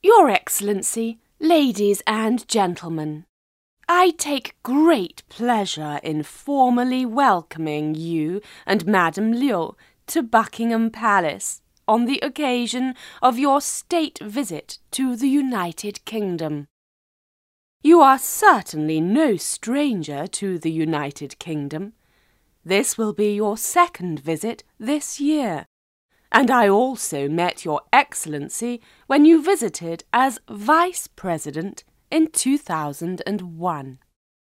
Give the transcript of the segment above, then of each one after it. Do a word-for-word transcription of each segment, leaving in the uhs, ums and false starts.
Your Excellency, ladies and gentlemen, I take great pleasure in formally welcoming you and Madame Liu to Buckingham Palace on the occasion of your state visit to the United Kingdom. You are certainly no stranger to the United Kingdom. This will be your second visit this year, and I also met Your Excellency when you visited as Vice President in two thousand one.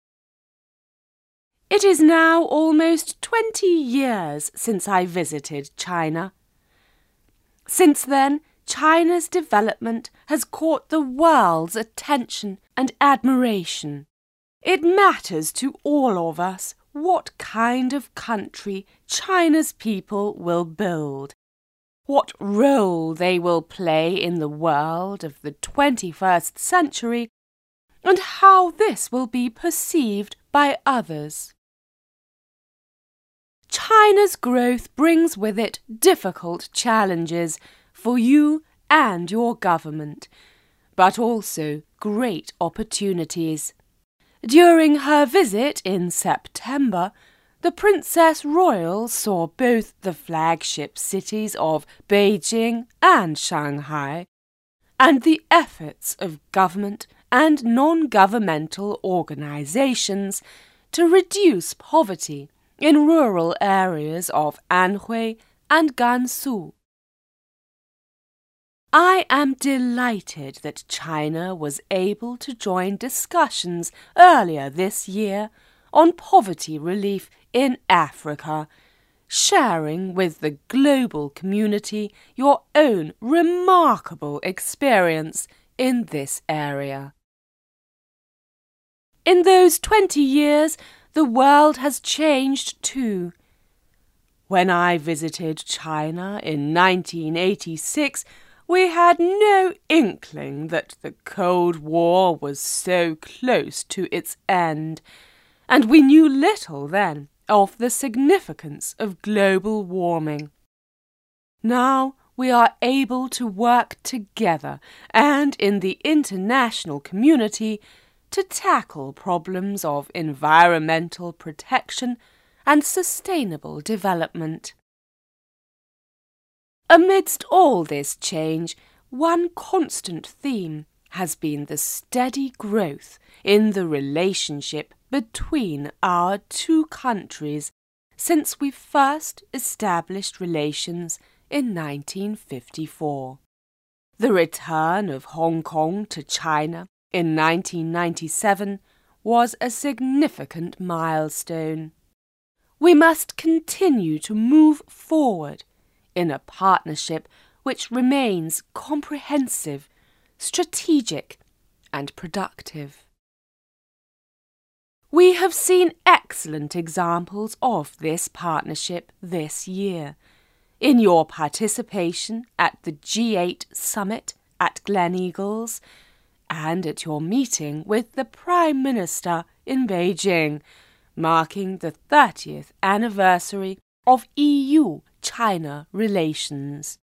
It is now almost twenty years since I visited China. Since then, China's development has caught the world's attention and admiration. It matters to all of us what kind of country China's people will build, what role they will play in the world of the twenty-first century, and how this will be perceived by others. China's growth brings with it difficult challenges for you and your government, but also great opportunities. During her visit in September, the Princess Royal saw both the flagship cities of Beijing and Shanghai, and the efforts of government and non-governmental organizations to reduce poverty in rural areas of Anhui and Gansu. I am delighted that China was able to join discussions earlier this year on poverty relief in Africa, sharing with the global community your own remarkable experience in this area. In those twenty years, the world has changed too. When I visited China in nineteen eighty-six, we had no inkling that the Cold War was so close to its end, and we knew little then of the significance of global warming. Now we are able to work together and in the international community to tackle problems of environmental protection and sustainable development. Amidst all this change, one constant theme has been the steady growth in the relationship between our two countries since we first established relations in nineteen fifty-four. The return of Hong Kong to China in nineteen ninety-seven was a significant milestone. We must continue to move forward in a partnership which remains comprehensive, strategic, and productive. We have seen excellent examples of this partnership this year in your participation at the G eight summit at Gleneagles and at your meeting with the Prime Minister in Beijing, marking the thirtieth anniversary of E U-China relations.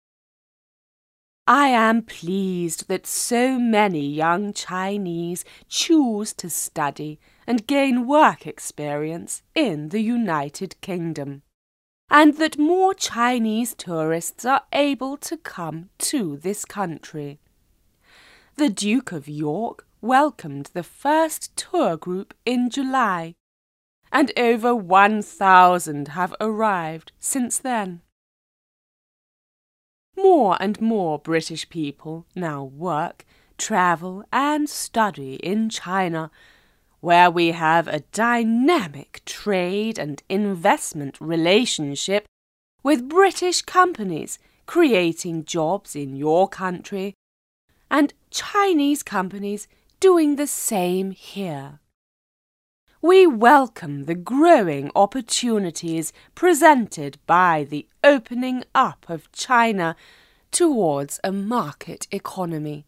I am pleased that so many young Chinese choose to study and gain work experience in the United Kingdom, and that more Chinese tourists are able to come to this country. The Duke of York welcomed the first tour group in July, and over one thousand have arrived since then. More and more British people now work, travel and study in China, where we have a dynamic trade and investment relationship with British companies creating jobs in your country and Chinese companies doing the same here. We welcome the growing opportunities presented by the opening up of China towards a market economy.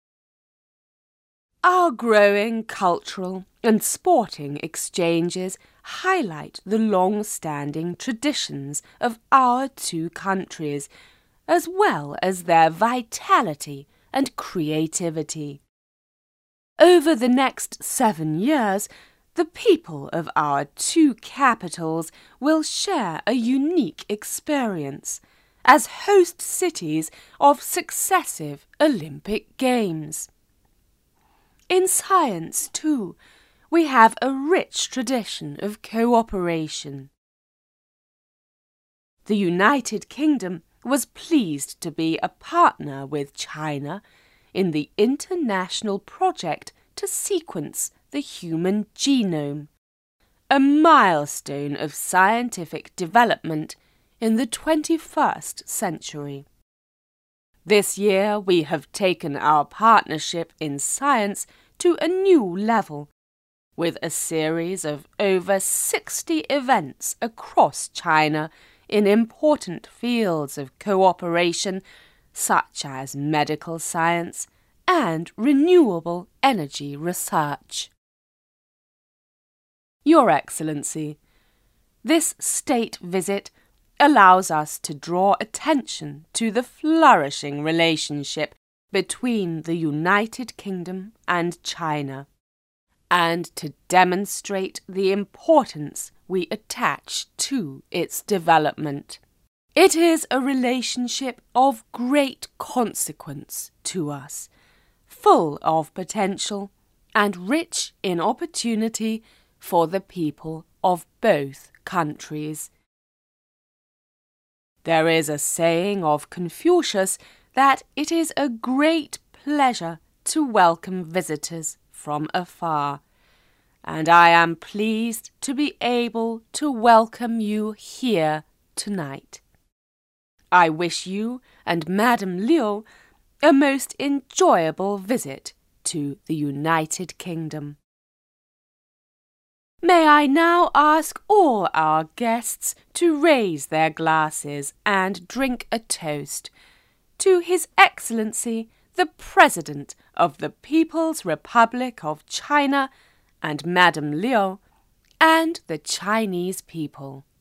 Our growing cultural and sporting exchanges highlight the long-standing traditions of our two countries, as well as their vitality and creativity. Over the next seven years, the people of our two capitals will share a unique experience as host cities of successive Olympic Games. In science, too, we have a rich tradition of cooperation. The United Kingdom was pleased to be a partner with China in the international project to sequence the human genome, a milestone of scientific development in the twenty-first century. This year we have taken our partnership in science to a new level, with a series of over sixty events across China in important fields of cooperation such as medical science and renewable energy research. Your Excellency, this state visit allows us to draw attention to the flourishing relationship between the United Kingdom and China, and to demonstrate the importance we attach to its development. It is a relationship of great consequence to us, full of potential and rich in opportunity for the people of both countries. There is a saying of Confucius that it is a great pleasure to welcome visitors from afar, and I am pleased to be able to welcome you here tonight. I wish you and Madame Liu a most enjoyable visit to the United Kingdom. May I now ask all our guests to raise their glasses and drink a toast to His Excellency the President of the People's Republic of China and Madame Liu and the Chinese people.